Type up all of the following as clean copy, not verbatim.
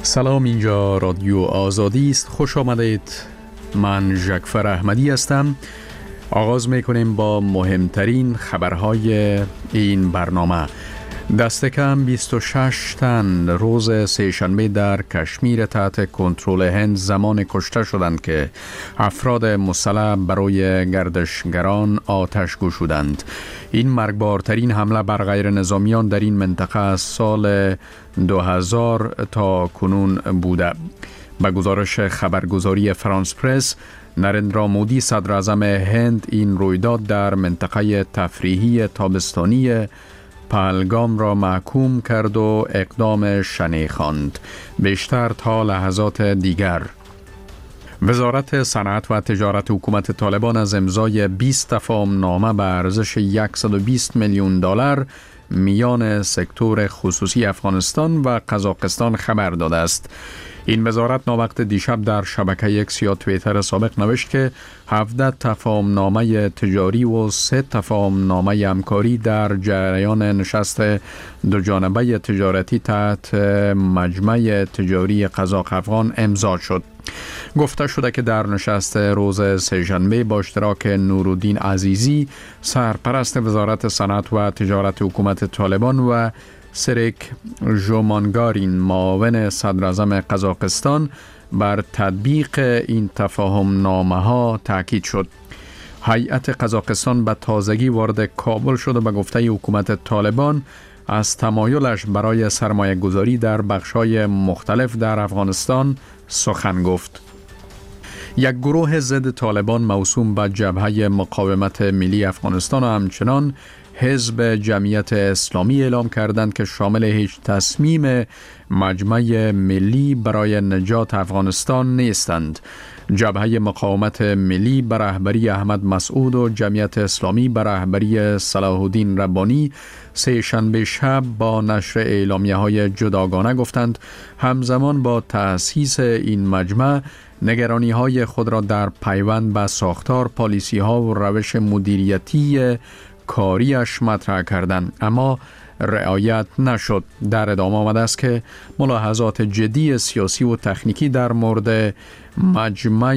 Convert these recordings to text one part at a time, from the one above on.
سلام، اینجا رادیو آزادی است. خوش آمدید. من جعفر احمدی هستم. آغاز میکنیم با مهمترین خبرهای این برنامه. دست کم 26 تن روز سه‌شنبه در کشمیر تحت کنترل هند زمان کشته شدند که افراد مسلح برای گردشگران آتش گشودند. این مرگبارترین حمله بر غیر نظامیان در این منطقه از سال 2000 تا کنون بوده. به گزارش خبرگزاری فرانس پرس، نریندرا مودی صدر اعظم هند این رویداد در منطقه تفریحی تابستانی پهلگام را محکوم کرد و اقدام شنیع خواند. بیشتر تا لحظات دیگر. وزارت صنعت و تجارت حکومت طالبان از امضای 20 تفاهمنامه به ارزش $120 میلیون میان سکتور خصوصی افغانستان و قزاقستان خبر داده است. این وزارت ناوقت دیشب در شبکه اکس یا توییتر سابق نوشت که 17 تفاهمنامه تجاری و 3 تفاهمنامه همکاری در جریان نشست دوجانبه تجارتی تحت مجمع تجاری قزاق افغان امضا شد. گفته شده که در نشست روز سه‌شنبه با اشتراک نورالدین عزیزی سرپرست وزارت صنعت و تجارت حکومت طالبان و سریک ژومانگارین معاون صدر اعظم قزاقستان بر تطبیق این تفاهمنامه ها تاکید شد. هیئت قزاقستان به تازگی وارد کابل شد و به گفته حکومت طالبان از تمایلش برای سرمایه گذاری در بخش‌های مختلف در افغانستان سخن گفت. یک گروه ضد طالبان موسوم به جبهه مقاومت ملی افغانستان و همچنان حزب جمعیت اسلامی اعلام کردند که شامل هیچ تصمیم مجمع ملی برای نجات افغانستان نیستند. جبهه مقاومت ملی به رهبری احمد مسعود و جمعیت اسلامی به رهبری صلاح الدین ربانی سه‌شنبه شب با نشر اعلامیه‌های جداگانه گفتند همزمان با تأسیس این مجمع نگرانی‌های خود را در پیوند به ساختار پالیسی‌ها و روش مدیریتی کاریش مطرح کردند، اما رعایت نشد. در ادامه آمده است که ملاحظات جدی سیاسی و تکنیکی در مورد مجمع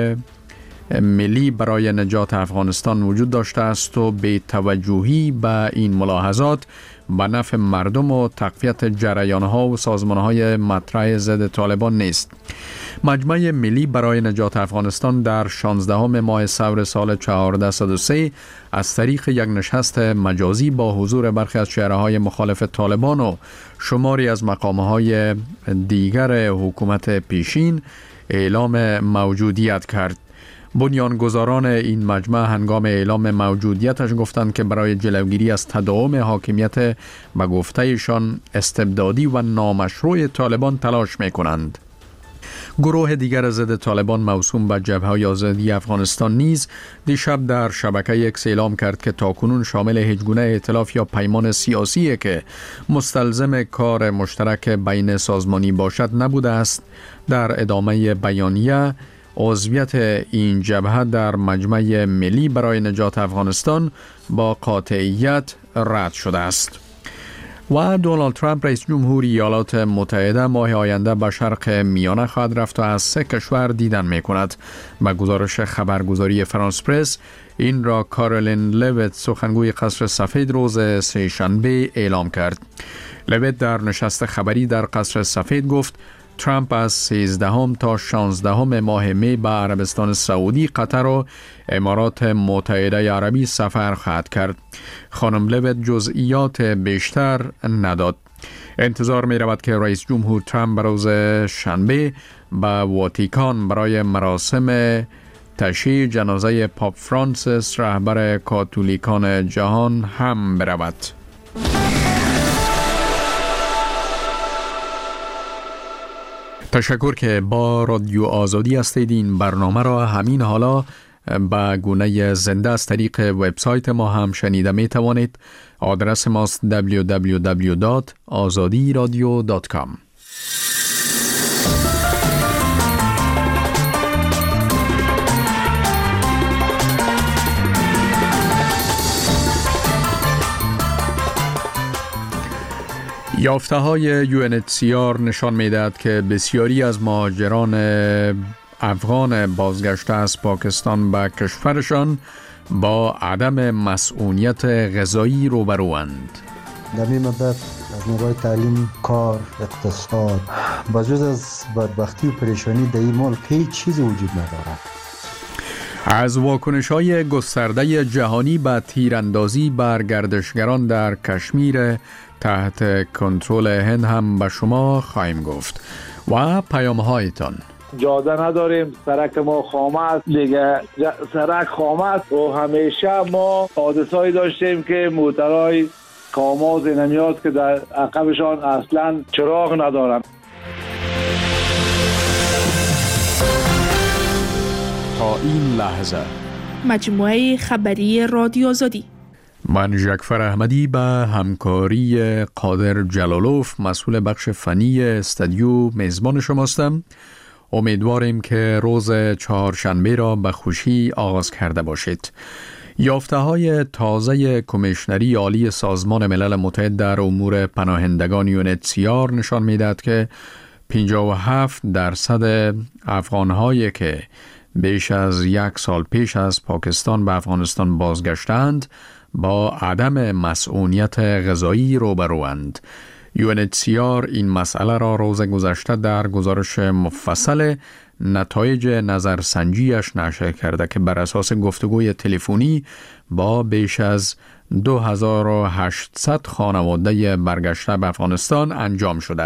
ملی برای نجات افغانستان وجود داشته است و بی توجهی به این ملاحظات به نفع مردم و تقویت جریان‌ها و سازمان‌های مطرح ضد طالبان نیست. مجمع ملی برای نجات افغانستان در 16 ماه ثور سال 1403 از طریق یک نشست مجازی با حضور برخی از چهره‌های مخالف طالبان و شماری از مقام‌های دیگر حکومت پیشین اعلام موجودیت کرد. بنیانگذاران این مجمع هنگام اعلام موجودیتش گفتند که برای جلوگیری از تداوم حاکمیت به گفته‌شان استبدادی و نامشروع طالبان تلاش می‌کنند. گروه دیگر ضد طالبان موسوم به جبهه آزادی افغانستان نیز دیشب در شبکه اکس اعلام کرد که تاکنون شامل هیچ گونه ائتلاف یا پیمان سیاسی که مستلزم کار مشترک بین سازمانی باشد نبوده است. در ادامه بیانیه عضویت این جبهه در مجمع ملی برای نجات افغانستان با قاطعیت رد شده است. و دونالد ترامپ رئیس جمهور ایالات متحده ماه آینده به شرق میانه خواهد رفت و از 3 کشور دیدن می کند. به گزارش خبرگزاری فرانس پرس، این را کارولین لویت سخنگوی قصر سفید روز سه‌شنبه اعلام کرد. لویت در نشست خبری در قصر سفید گفت ترامپ از 13 تا 16 ماه می به عربستان سعودی، قطر و امارات متحده عربی سفر خواهد کرد. خانم لویت جزئیات بیشتر نداد. انتظار می رود که رئیس جمهور ترامپ روز شنبه به واتیکان برای مراسم تشییع جنازه پاپ فرانسیس رهبر کاتولیکان جهان هم برود. تشکر که با رادیو آزادی هستید. این برنامه را همین حالا به گونه زنده از طریق وبسایت ما هم شنیده می توانید. آدرس ماست www.azadiradio.com. یافته های UNHCR نشان می‌دهد که بسیاری از مهاجران افغان بازگشته از پاکستان به کشورشان با عدم مسئولیت غذایی روبروند. در این مدت از نگاه تعلیم، کار، اقتصاد، بجز از بدبختی و پریشانی در این ملک هیچ چیزی وجود ندارد. از واکنش‌های گسترده جهانی به تیراندازی بر گردشگران در کشمیر تحت کنترل هند هم به شما خواهیم گفت و پیام‌هایتان. جاده نداریم، سرک ما خامه است دیگه، سرک خامه است و همیشه ما حادثه‌ای داشتیم که موترهای کاماز نمیاد که در عقبشان اصلا چراغ ندارن. تا این لحظه مجموعه خبری رادیو آزادی. من جعفر احمدی به همکاری قادر جلالوف مسئول بخش فنی استودیو میزبان شماستم. امیدواریم که روز چهارشنبه را به خوشی آغاز کرده باشید. یافته های تازه کمیشنری عالی سازمان ملل متحد در امور پناهندگان UNHCR نشان می‌دهد که 57% افغان‌هایی که بیش از 1 سال پیش از پاکستان به افغانستان بازگشتند با عدم مسئولیت غذایی روبروند. UNHCR این مسئله را روز گذشته در گزارش مفصل نتایج نظرسنجیش نشر کرده که بر اساس گفتگوی تلفنی با بیش از 2800 خانواده برگشته به افغانستان انجام شده.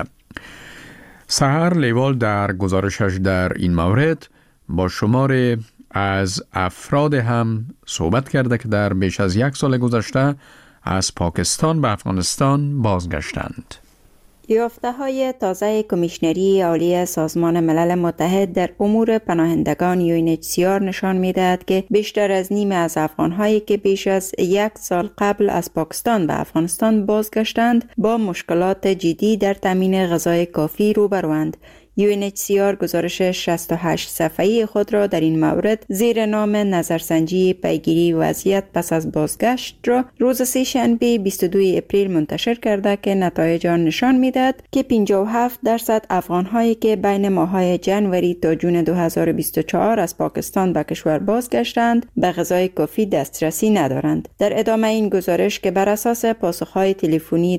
سحر لیوال در گزارشش در این مورد با شماری از افراد هم صحبت کرده که در بیش از 1 سال گذشته از پاکستان به افغانستان بازگشتند. یافته‌های تازه کمیشنری عالی سازمان ملل متحد در امور پناهندگان UNHCR نشان می‌دهد که بیشتر از نیم از افغان‌هایی که بیش از 1 سال قبل از پاکستان به افغانستان بازگشتند با مشکلات جدی در تامین غذای کافی روبروند. UNHCR گزارش 68 صفحه‌ای خود را در این مورد زیر نام نظرسنجی پیگیری وضعیت پس از بازگشت را روز سه‌شنبه 22 اپریل منتشر کرده که نتایج آن نشان می‌دهد که 57% افغان‌هایی که بین ماه‌های ژانویه تا جون 2024 از پاکستان به کشور بازگشتند به غذای کافی دسترسی ندارند. در ادامه این گزارش که بر اساس پاسخ‌های تلفنی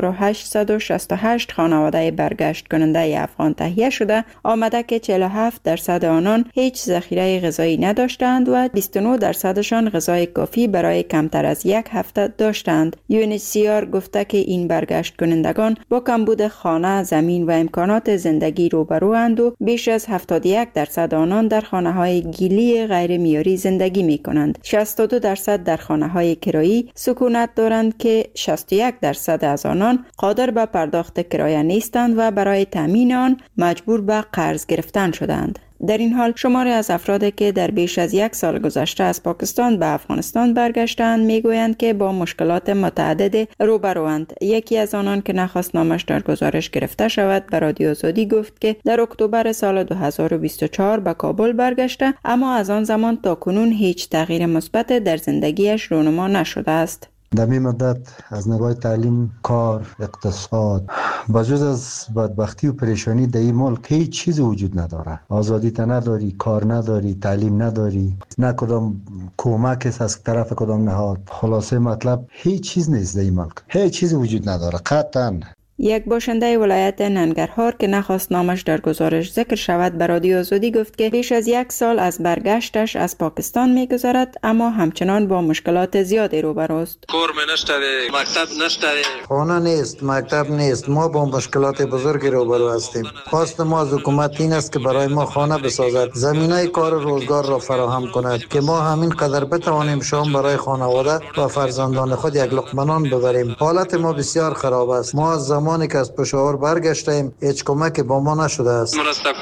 2868 خانواده برگشت کننده افغان تهیه شده آمده که 47% آنان هیچ ذخیره غذایی نداشتند و 29%شان غذای کافی برای کمتر از 1 هفته داشتند. UNHCR گفته که این برگشت کنندگان با کمبود خانه، زمین و امکانات زندگی روبروند و بیش از 71% آنان در خانه‌های گیلی غیر معیاری زندگی می‌کنند. 62% در خانه‌های کرایی سکونت دارند که 61% از آنان قادر به پرداخت کرایه نیستند و برای تامین آن مجبور به قرض گرفتن شدند. در این حال شماری از افرادی که در بیش از 1 سال گذشته از پاکستان به افغانستان برگشتند میگویند که با مشکلات متعدد روبروند. یکی از آنان که نخواست نامش در گزارش گرفته شود به رادیو آزادی گفت که در اکتبر سال 2024 به کابل برگشته اما از آن زمان تا کنون هیچ تغییر مثبت در زندگیش رونما نشده است. در این مدت از نگاه تعلیم، کار، اقتصاد، بجز از بدبختی و پریشانی در این ملک هیچ چیزی وجود نداره. آزادی تا نداری، کار نداری، تعلیم نداری، نه کدام کمک از طرف کدام نهاد. خلاصه مطلب هیچ چیز نیست در این ملک. هیچ چیزی وجود نداره قطعاً. یک باشنده ولایت ننگرهار که نخواست نامش در گزارش ذکر شود به رادیو آزادی گفت که بیش از 1 سال از برگشتش از پاکستان می‌گذرد اما همچنان با مشکلات زیادی روبروست. کور نشتره، مکتب نشتره، خانه نیست، مکتب نیست. ما با مشکلات بزرگی روبرو هستیم. خواست ما از حکومت این است که برای ما خانه بسازد، زمینه کار و روزگار را فراهم کند که ما همین قدر بتوانیم شام برای خانواده و فرزندان خود یک لقمه نان ببریم. حالت ما بسیار خراب است. ما از زمانی که از پشاور برگشتیم هیچ کمکی با ما نشده است.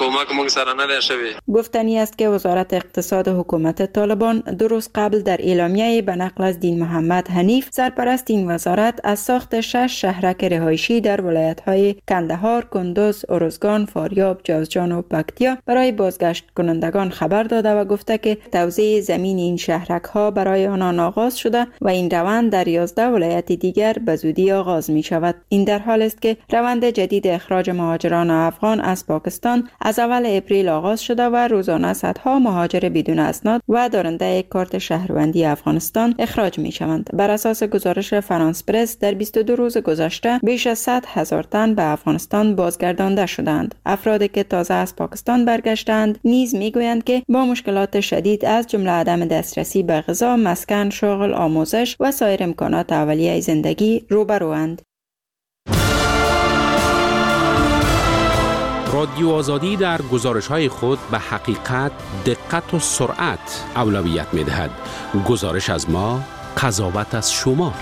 گفتنی است که وزارت اقتصاد حکومت طالبان 2 روز قبل در اعلامیه به نقل از دین محمد حنیف سرپرست این وزارت از ساخت 6 شهرک رهایشی در ولایت‌های کندهار، کندوز، ارزگان، فاریاب، جوزجان و پکتیا برای بازگشت کنندگان خبر داده و گفته که توزیع زمین این شهرک‌ها برای آنان آغاز شده و این روند در 11 ولایت دیگر به زودی آغاز می شود. این در حال است که روند جدید اخراج مهاجران افغان از پاکستان از اول اپریل آغاز شده و روزانه صدها مهاجر بدون اسناد و دارنده کارت شهروندی افغانستان اخراج می شوند. بر اساس گزارش فرانس پرس در 22 روز گذشته بیش از 100,000 تن به افغانستان بازگردانده شدند. افرادی که تازه از پاکستان برگشتند نیز میگویند که با مشکلات شدید از جمله عدم دسترسی به غذا، مسکن، شغل، آموزش و سایر امکانات اولیه زندگی روبروند. رادیو آزادی در گزارش‌های خود به حقیقت، دقت و سرعت اولویت می‌دهد. گزارش از ما، قضاوت از شما.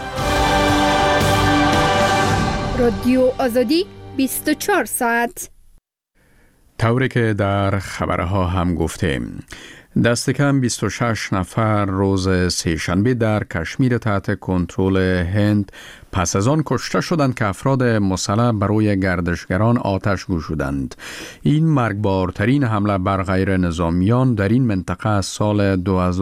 رادیو آزادی 24 ساعت. طوری که در خبرها هم گفتیم، دست کم 26 نفر روز سه‌شنبه در کشمیر تحت کنترل هند پس از آن کشته شدند که افراد مسلح برای گردشگران آتش گشودند. این مرگبارترین حمله بر غیر نظامیان در این منطقه از سال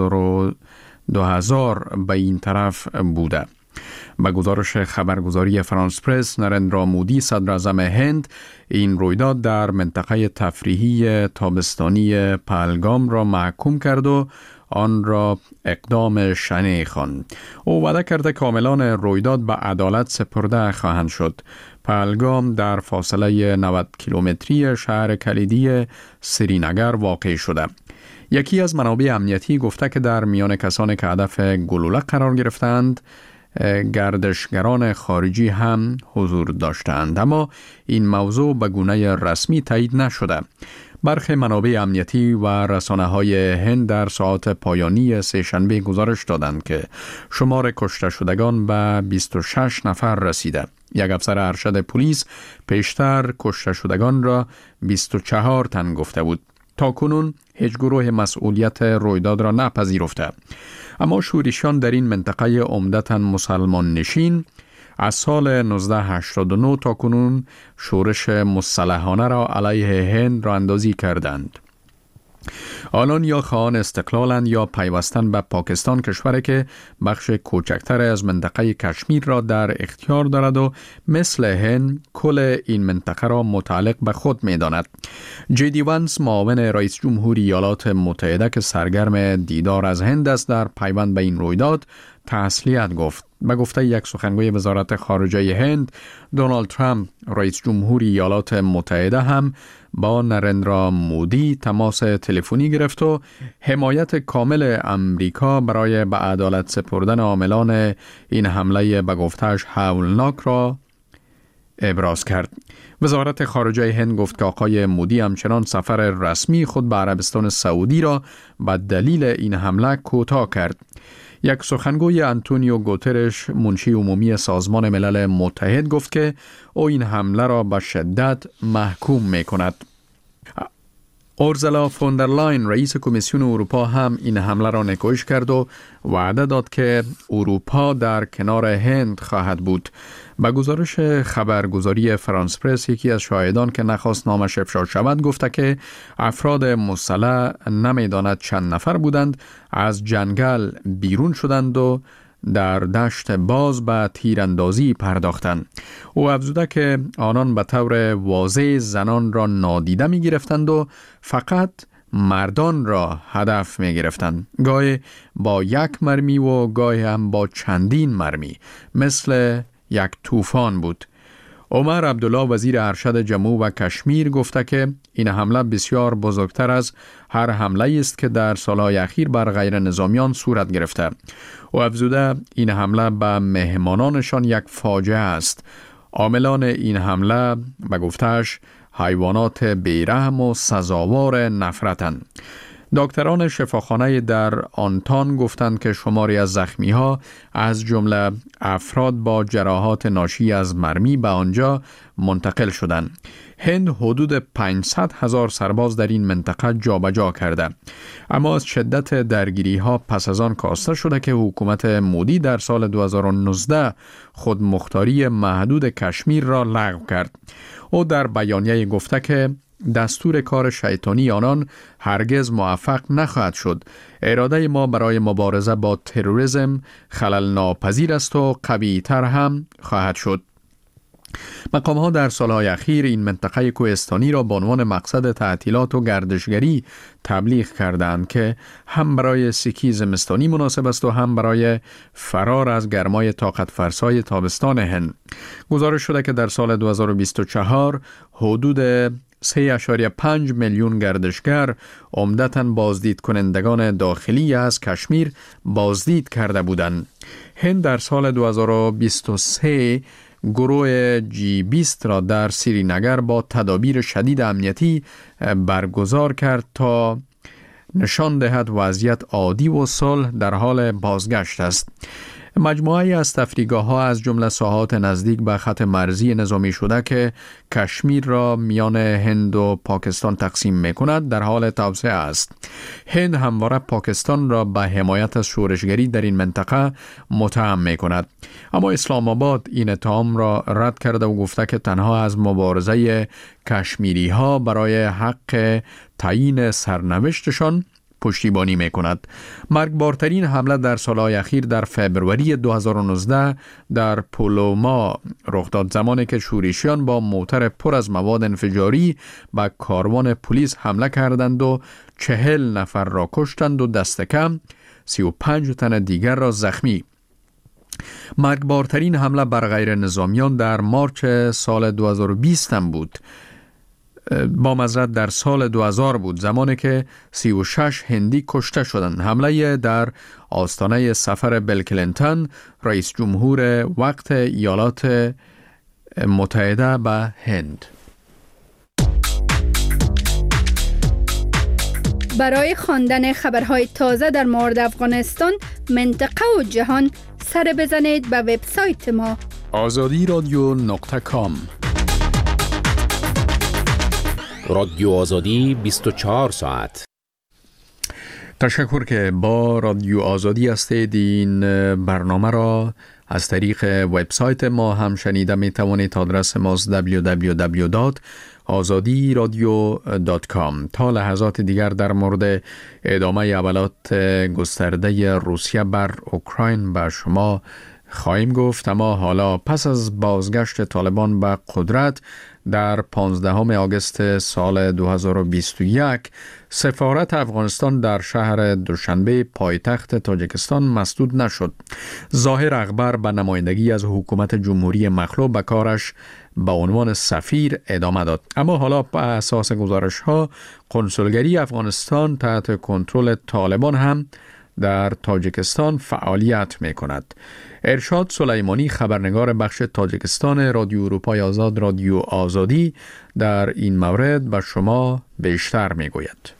2000 به این طرف بوده. با گزارش خبرگزاری فرانس پرس، نرندرا مودی صدر اعظم هند این رویداد در منطقه تفریحی تابستانی پهلگام را محکوم کرد و آن را اقدام شنیع خواند. او وعده کرد کاملان رویداد به عدالت سپرده خواهند شد. پهلگام در فاصله 90 کیلومتری شهر کلیدی سرینگر واقع شده. یکی از منابع امنیتی گفته که در میان کسانی که هدف گلوله قرار گرفتند گردشگران خارجی هم حضور داشتند، اما این موضوع به گونه رسمی تایید نشده. برخی منابع امنیتی و رسانه‌های هند در ساعات پایانی سه‌شنبه گزارش دادند که شمار کشته شدگان به 26 نفر رسیده. یک افسر ارشد پلیس پیشتر کشته شدگان را 24 تن گفته بود. تاکنون هیچ گروه مسئولیت رویداد را نپذیرفته، اما شورشیان در این منطقه عمدتاً مسلمان نشین از سال 1989 تا کنون شورش مسلحانه را علیه هند را اندازی کردند. آنان یا خواهان استقلالند یا پیوستن به پاکستان، کشوری که بخش کوچکتر از منطقه کشمیر را در اختیار دارد و مثل هند کل این منطقه را متعلق به خود می داند. جی دی وانس، معاون رئیس جمهور ایالات متحده که سرگرم دیدار از هند است، در پیوند به این رویداد تسلیت گفت. به گفته یک سخنگوی وزارت خارجه هند، دونالد ترامپ رئیس جمهور ایالات متحده هم با نرندرا مودی تماس تلفنی گرفت و حمایت کامل امریکا برای به عدالت سپردن عاملان این حمله به گفته‌اش هولناک را ابراز کرد. وزارت خارجه هند گفت که آقای مودی همچنان سفر رسمی خود به عربستان سعودی را به دلیل این حمله کوتاه کرد. یک سخنگوی آنتونیو گوترش، منشی عمومی سازمان ملل متحد، گفت که او این حمله را به شدت محکوم می کند. اورزلا فوندرلاین، رئیس کمیسیون اروپا، هم این حمله را نکوهش کرد و وعده داد که اروپا در کنار هند خواهد بود. با گزارش خبرگزاری فرانس پرس، یکی از شاهدان که نخواست نامش افشا شود گفته که افراد مسلح نمیداند چند نفر بودند از جنگل بیرون شدند و در دشت باز به تیراندازی پرداختند. او افزوده که آنان به طور واضح زنان را نادیده می گرفتند و فقط مردان را هدف می گرفتند، گاهی با یک مرمی و گاهی هم با چندین مرمی، مثل یک طوفان بود. عمر عبدالله، وزیر ارشد جموں و کشمیر، گفته که این حمله بسیار بزرگتر از هر حمله است که در سالهای اخیر بر غیر نظامیان صورت گرفته. او افزوده این حمله به مهمانانشان یک فاجعه است. عاملان این حمله به گفته‌اش حیوانات بیرحم و سزاوار نفرتند. دکتران شفاخانه در آنتان گفتند که شماری از زخمی‌ها از جمله افراد با جراحات ناشی از مرمی به آنجا منتقل شدند. هند حدود 500,000 سرباز در این منطقه جابجا کرده، اما از شدت درگیری‌ها پس از آن کاسته شده که حکومت مودی در سال 2019 خودمختاری محدود کشمیر را لغو کرد. او در بیانیه گفته که دستور کار شیطانی آنان هرگز موفق نخواهد شد. اراده ما برای مبارزه با تروریسم خلل ناپذیر است و قوی تر هم خواهد شد. مقام‌ها در سالهای اخیر این منطقه کوهستانی را به عنوان مقصد تعطیلات و گردشگری تبلیغ کردند که هم برای سکی زمستانی مناسب است و هم برای فرار از گرمای طاقت فرسای تابستان هند. گزارش شده که در سال 2024 حدود 3.5 میلیون گردشگر عمدتاً بازدید کنندگان داخلی از کشمیر بازدید کرده بودند. هند در سال 2023 گروه G20 را در سرینگر با تدابیر شدید امنیتی برگزار کرد تا نشان دهد وضعیت عادی و صلح در حال بازگشت است. مجموعه از تفریحگاه‌ها از جمله ساحات نزدیک به خط مرزی نظامی شده که کشمیر را میان هند و پاکستان تقسیم می‌کند در حال توسعه است. هند همواره پاکستان را به حمایت از شورشگری در این منطقه متهم می‌کند، اما اسلام آباد این اتهام را رد کرده و گفته که تنها از مبارزه کشمیری‌ها برای حق تعیین سرنوشتشان پشتیبانی می کند. مرگبارترین حمله در سالهای اخیر در فبروری 2019 در پولوما رخ داد، زمانی که شورشیان با موتر پر از مواد انفجاری به کاروان پلیس حمله کردند و 40 نفر را کشتند و دست کم 35 تن دیگر را زخمی. مرگبارترین حمله بر غیر نظامیان در مارچ سال 2020 بود، با معذرت در سال 2000 بود، زمانی که 36 هندی کشته شدند. حمله در آستانه سفر بیل کلینتون رئیس جمهور وقت ایالات متحده به هند. برای خواندن خبرهای تازه در مورد افغانستان، منطقه و جهان، سر بزنید به وبسایت ما azadi.com. رادیو آزادی 24 ساعت. تشکر که با رادیو آزادی هستید. این برنامه را از طریق وبسایت ما هم شنیده می توانید. آدرس ماست www.azadiradio.com. تا لحظات دیگر در مورد ادامه عملیات گسترده روسیه بر اوکراین به شما خواهیم گفت، اما حالا پس از بازگشت طالبان به قدرت در 15 آگوست سال 2021 سفارت افغانستان در شهر دوشنبه پایتخت تاجیکستان مسدود نشد. ظاهر اکبر به نمایندگی از حکومت جمهوری مخلوع به کارش به عنوان سفیر ادامه داد، اما حالا به اساس گزارش‌ها کنسولگری افغانستان تحت کنترل طالبان هم در تاجیکستان فعالیت می کند. ارشاد سلیمانی، خبرنگار بخش تاجیکستان رادیو اروپای آزاد رادیو آزادی، در این مورد به شما بیشتر می گوید.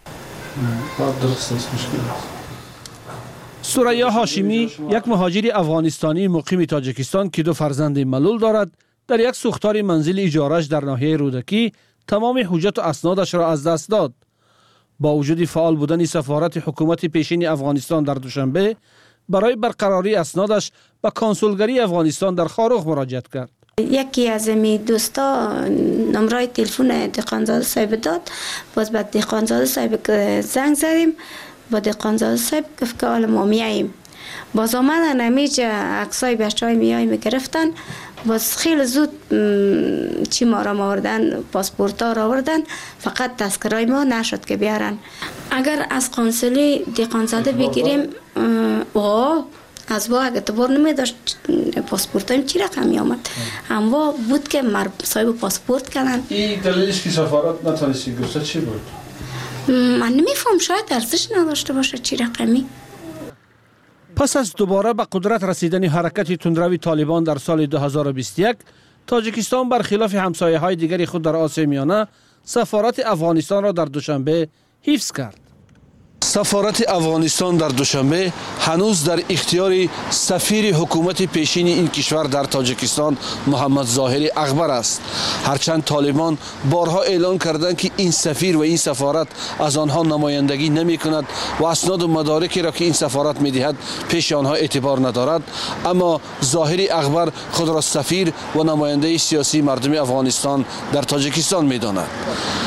ثریا هاشمی، یک مهاجر افغانستانی مقیم تاجیکستان که 2 فرزند ملول دارد، در یک سوختار منزل اجاره‌اش در ناحیه رودکی تمام حجت و اسنادش را از دست داد. با وجود فعال بودن سفارت حکومت پیشین افغانستان در دوشنبه، برای برقراری اسنادش به کنسولگری افغانستان در خاروخ مراجعت کرد. یکی از می دوستا نمره تلفن دهقانزاده صاحب داد، باز بعد دهقانزاده صاحب زنگ زدیم، با دهقانزاده صاحب گفت که حالا ما میاییم. باز آمدن همیشه عکسای بچهای میاییم گرفتن، باز خیلی زود چی ما را آوردن، پاسپورت ها را آوردن، فقط تذکرای ما نشد که بیارن. اگر از قنصلی دهقانزاده بگیریم از اگه اعتبار نمی داشت پاسپورت هم چی رقم می آمد، اما بود که صاحب پاسپورت کردن. این دلیلش که سفارت نتونستی گفته چی بود؟ من نمیفهم، شاید ارزش نداشته باشه چی رقمی. پس از دوباره به قدرت رسیدن حرکت تندروی طالبان در سال 2021، تاجیکستان برخلاف همسایه‌های دیگری خود در آسیا میانه سفارت افغانستان را در دوشنبه حفظ کرد. سفارت افغانستان در دوشنبه هنوز در اختیار سفیر حکومت پیشین این کشور در تاجیکستان محمد ظاهر اکبر است، هرچند طالبان بارها اعلان کردند که این سفیر و این سفارت از آنها نمایندگی نمی کند و اسناد و مدارکی را که این سفارت می دهد پیش آنها اعتبار ندارد، اما ظاهر اکبر خود را سفیر و نماینده سیاسی مردم افغانستان در تاجیکستان می داند.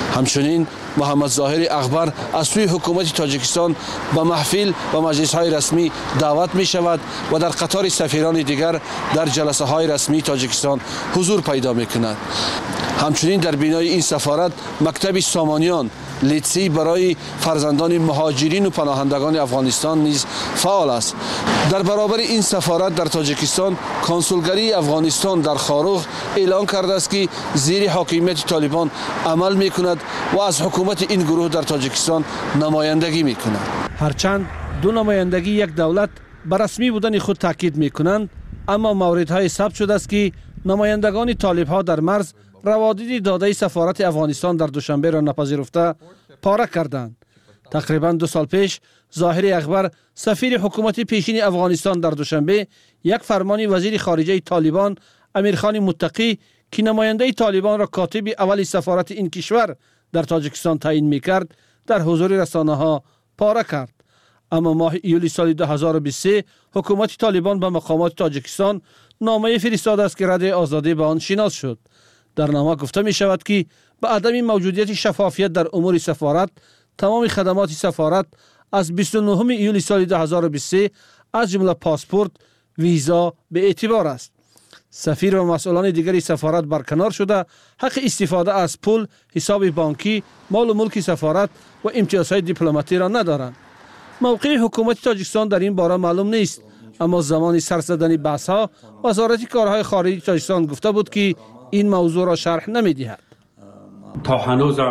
همچنین محمد ظاهر اخبر از سوی حکومت تاجیکستان به محفل و مجلس‌های رسمی دعوت می شود و در قطار سفیران دیگر در جلسه های رسمی تاجیکستان حضور پیدا می کند. همچنین در بینای این سفارت مکتب سامانیان، لیتسی برای فرزندان مهاجرین و پناهندگان افغانستان نیز فعال است. در برابر این سفارت در تاجیکستان، کنسولگری افغانستان در خاروغ اعلان کرده است که زیر حاکمیت طالبان عمل می کند و از حکومت این گروه در تاجیکستان نمایندگی می کند. هرچند دو نمایندگی یک دولت بر رسمی بودن خود تاکید می کنند، اما موردهای ثبت شده است که نمایندگان طالب‌ها در مرز روادید داده سفارت افغانستان در دوشنبه را نپذیرفته پاره کردند. تقریبا 2 سال پیش ظاهر اخبر سفیر حکومت پیشین افغانستان در دوشنبه یک فرمان وزیر خارجه طالبان امیرخان متقی که نماینده طالبان را کاتب اول سفارت این کشور در تاجیکستان تعیین می‌کرد در حضور رسانه‌ها پاره کرد. اما ماه ایولی سال 2023 حکومت طالبان به مقامات تاجیکستان نامه فرستاده است که رد آزادی به آن شناس شد. در نامه گفته می شود که به عدم موجودیت شفافیت در امور سفارت، تمام خدمات سفارت از 29 ایولی سال 2023 از جمله پاسپورت، ویزا به اعتبار است. سفیر و مسئولان دیگری سفارت برکنار شده حق استفاده از پول، حساب بانکی، مال و ملک سفارت و امتیازهای دیپلماتی را ندارند. موقع حکومت تاجیکستان در این باره معلوم نیست، اما زمان سر زدن بحث‌ها وزارت کارهای خارجه تاجیکستان گفته بود که این موضوع را شرح نمی‌دهد. تا هنوز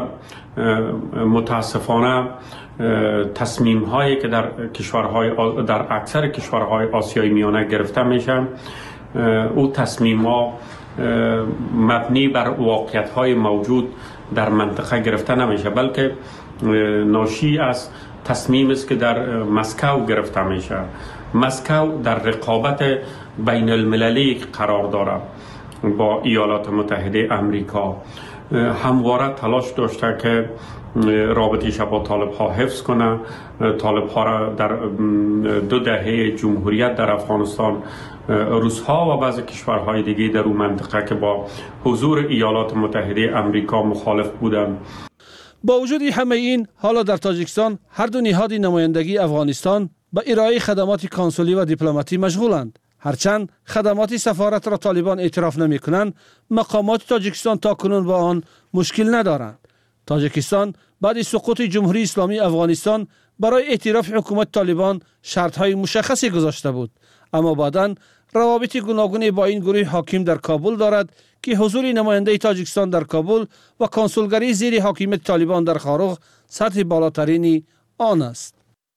متاسفانه تصمیم هایی که در اکثر کشورهای آسیای میانه گرفته میشن، او تصمیم ها مبنی بر واقعیت های موجود در منطقه گرفته نمیشه، بلکه ناشی از تصمیم است که در مسکو گرفته میشه. مسکو در رقابت بین المللی قرار داره با ایالات متحده امریکا، همواره تلاش داشته که رابطیش با طالب ها حفظ کنه، طالب ها را در 2 دهه جمهوریت در افغانستان، روس‌ها و بعضی کشورهای دیگه در اون منطقه که با حضور ایالات متحده امریکا مخالف بودند. با وجود همه این، حالا در تاجیکستان هر دو نهاد نمایندگی افغانستان به ارائه خدمات کنسولی و دیپلماتی مشغولند. هرچند خدمات سفارت را طالبان اعتراف نمی کنند، مقامات تاجیکستان تاکنون با آن مشکل ندارند. تاجیکستان بعد سقوط جمهوری اسلامی افغانستان برای اعتراف حکومت طالبان شرط‌های مشخصی گذاشته بود، اما بعداً روابط گوناگونی با این گروه حاکم در کابل دارد که حضور نماینده تاجیکستان در کابل و کنسولگری زیر حاکمیت طالبان در خاروغ سطح بالاترین آن است.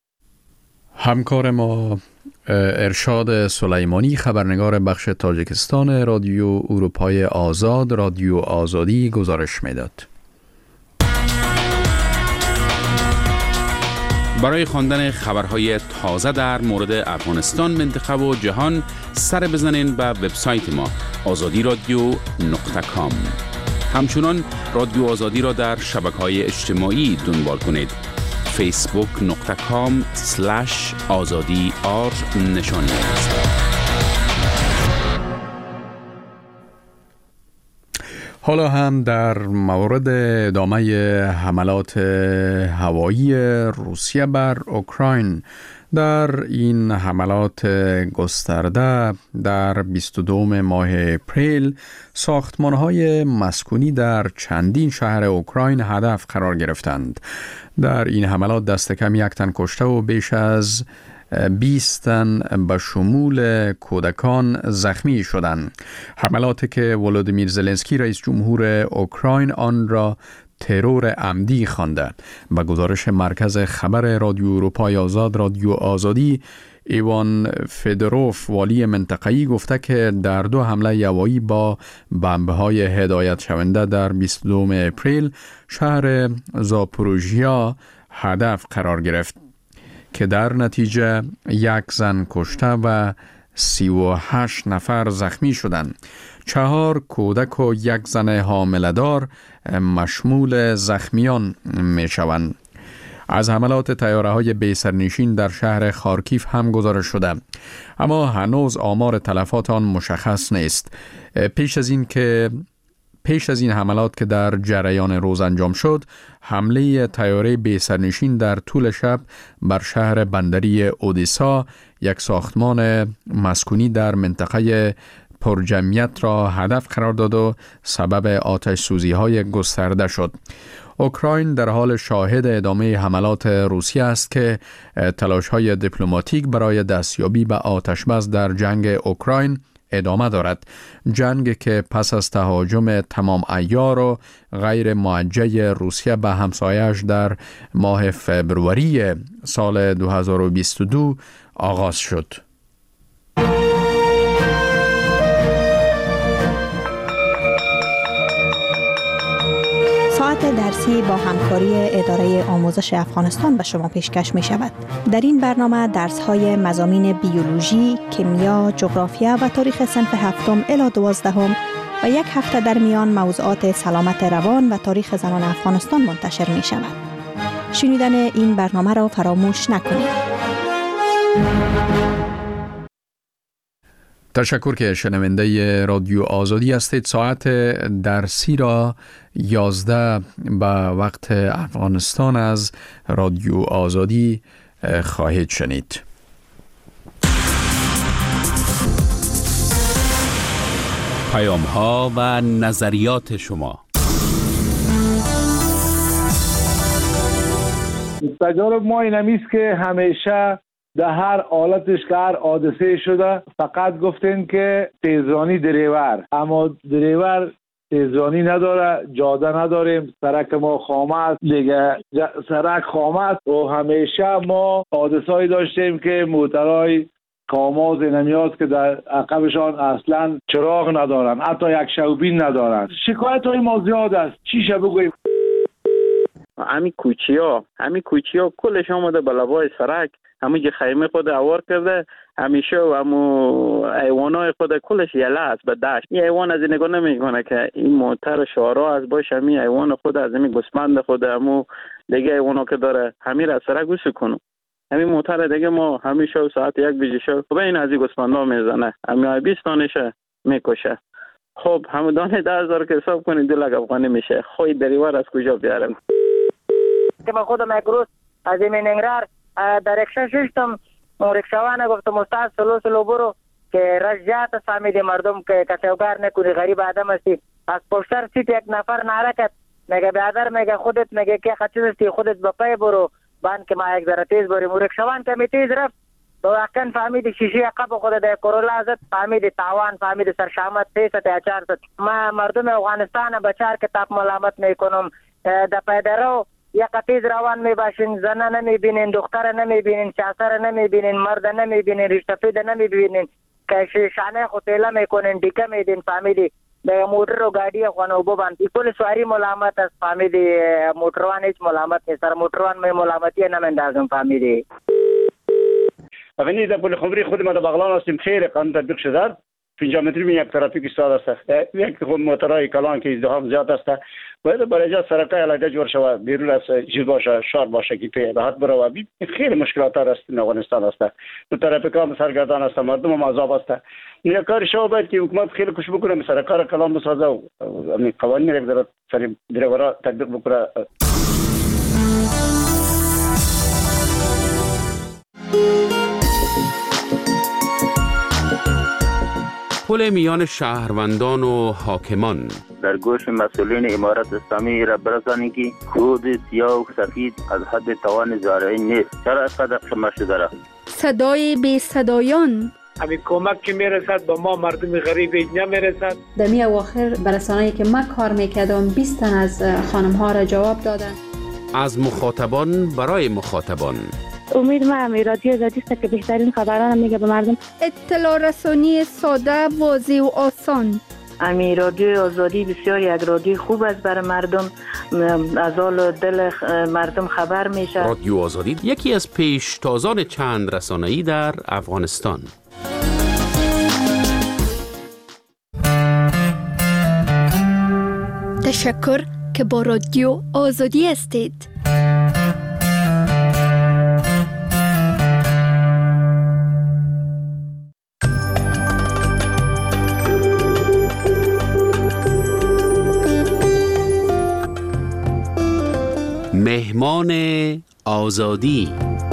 همکار ما ارشاد سلیمانی، خبرنگار بخش تاجیکستان رادیو اروپای آزاد، رادیو آزادی گزارش میداد. برای خواندن خبرهای تازه در مورد افغانستان، منطقه و جهان سر بزنین به وبسایت ما azadi.radio.com. همچنان رادیو آزادی را در شبکه‌های اجتماعی دنبال کنید. facebook.com/azadi_r نشانی است. حالا هم در مورد ادامه حملات هوایی روسیه بر اوکراین. در این حملات گسترده در 22 ماه اپریل ساختمان‌های مسکونی در چندین شهر اوکراین هدف قرار گرفتند. در این حملات دست کم 1 تن کشته و بیش از 20 تن به شمول کودکان زخمی شدند. حملاتی که ولودیمیر زلنسکی رئیس جمهور اوکراین آن را ترور عمدی خوانده. به گزارش مرکز خبر رادیو اروپای آزاد، رادیو آزادی، ایوان فدروف والی منطقه‌ای گفته که در 2 حمله هوایی با بمب‌های هدایت شونده در 22 اپریل شهر زاپوروژیا هدف قرار گرفت که در نتیجه 1 زن کشته و 38 نفر زخمی شدند. 4 کودک و 1 زن حامله‌دار مشمول زخمیان می شوند. از حملات طیاره‌های بی‌سرنشین در شهر خارکیف هم گزارش شده، اما هنوز آمار تلفات آن مشخص نیست. پیش از این که پیش از این حملات که در جریان روز انجام شد، حمله طیاره بی سرنشین در طول شب بر شهر بندری اودیسا، یک ساختمان مسکونی در منطقه پرجمعیت را هدف قرار داد و سبب آتش سوزی های گسترده شد. اوکراین در حال شاهد ادامه حملات روسیه است که تلاش های دیپلماتیک برای دستیابی به آتش بس در جنگ اوکراین ادامه دارد. جنگ که پس از تهاجم تمام عیار و غیر موجه روسیه به همسایه‌اش در ماه فبروری سال 2022 آغاز شد. ساعت درسی با همکاری اداره آموزش افغانستان به شما پیشکش می شود. در این برنامه درس های مضامین بیولوژی، کیمیا، جغرافیا و تاریخ صنف 7 الی 12 و یک هفته در میان موضوعات سلامت روان و تاریخ زنان افغانستان منتشر می شود. شنیدن این برنامه را فراموش نکنید. تشکر که شنونده رادیو آزادی هستید. ساعت درسی را 11 به وقت افغانستان از رادیو آزادی خواهید شنید. پیام‌ها و نظریات شما. تجارب ما این همیست که همیشه در هر حالتش که هر حادثه شده فقط گفتن که تیزرانی دریور، اما دریور تیزرانی نداره، جاده نداریم، سرک ما خامه است، دیگه سرک خامه است و همیشه ما حادثه‌ای داشتیم که موترهای کاماز نمیاد که در عقبشان اصلا چراغ ندارن، حتی یک شوبین ندارن. شکایت های ما زیاد است. چیشه بگویم؟ همین کوچی ها کلش آمده به لبای سرک، همین خیمه خود اوار کرده، همیشه و همو ایوانای خود کلش یله است به دشت. این ایوان از این نگاه نمیکنه که این موتر شارا از باشه، همین ایوان خود از همین گسمند خود همو دیگه ایوانا که داره همین را سرک گوش کنو. همین موتر دیگه ما همیشه ساعت 1 بجه شب خب این از این گسمندا میزنه، همین 20 دانشه میکشه. خب همدانه 10,000 که حساب کنید 2 لک افغانی میشه. خوی دریور از کجا بیارم؟ که من خودم یک روز از این ننگرار در رکشا ششتم، اون رکشاوانه گفتم استاد سلو برو که رجعت فهمید مردم که کسوگار نکنی، غریب آدم هستی. از پشتر سیت یک نفر نارکت میگه برادر، میگه خودت میگه که خچیز هستی، خودت بپای برو بان که ما یک ذره تیز بریم. اون رکشاوان که می تیز رفت تو واقعا فهمید شیشه عقب خود در کرولا زد، فهمید تاوان، فهمید سرشامت 300 یا 400. ما مردم افغانستان بچار کتاب ملامت میکنم. در پیدرو یک تیز روان میباشین، زنه نمیبینین، دختر نمیبینین، چاسر نمیبینین، مرد نمیبینین، ریشتفید نمیبینین که شانه خودیله میکنین، دیگه میدین. فهمیدی به موتر و گاڑی خانو ببند کل سواری ملامت است. فهمیدی موتروان هیچ ملامت نیست، سر موتروان می ملامتی نمیندازم. فهمیدی افنی در پل خبری خود ما در بغلان هستیم، خیلی قانون تطبیق شده. 5 متری می یک ترافیک ایستاد است، یک خود موترهای کلان که ازدحام زیاد است، باید برای سرکای علیحده جور شود، بیرون از چیز باشه، شار باشه که توی راحت برو. خیلی مشکلات است in افغانستان است. تو ترافیکا سرگردان است، مردم هم عذاب است. یک کار شو باید که حکومت خیلی کوشش بکنه سرکار کلان بسازه و قوانین یک ذره سر دریورا تطبیق بکنه. پل میان شهروندان و حاکمان در گوش مسئولین امارت اسلامی را برسانی که خود سیاه و سفید از حد توان زارعی نیست. چرا اینقدر شما شده؟ صدای بی صدایان، همین کمک که میرسد به ما مردم غریب نمیرسد. در می اواخر برسانه‌ای که من کار میکردم 20 تن از خانم ها را جواب دادن. از مخاطبان برای مخاطبان. امید ما رادیو آزادی است که بهترین خبران میگه به مردم. اطلاع رسانی ساده، واضح و آسان. امی رادیو آزادی بسیار یک رادیو خوب است برای مردم، از حال دل مردم خبر میشه. رادیو آزادی یکی از پیشتازان چند رسانه‌ای در افغانستان. تشکر که با رادیو آزادی هستید. مهمان آزادی.